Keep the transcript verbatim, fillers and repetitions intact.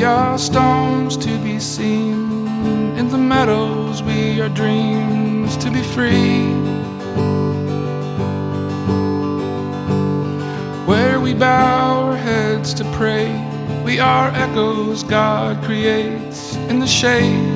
We are stones to be seen, in the meadows we are dreams to be free. Where we bow our heads to pray, we are echoes God creates in the shade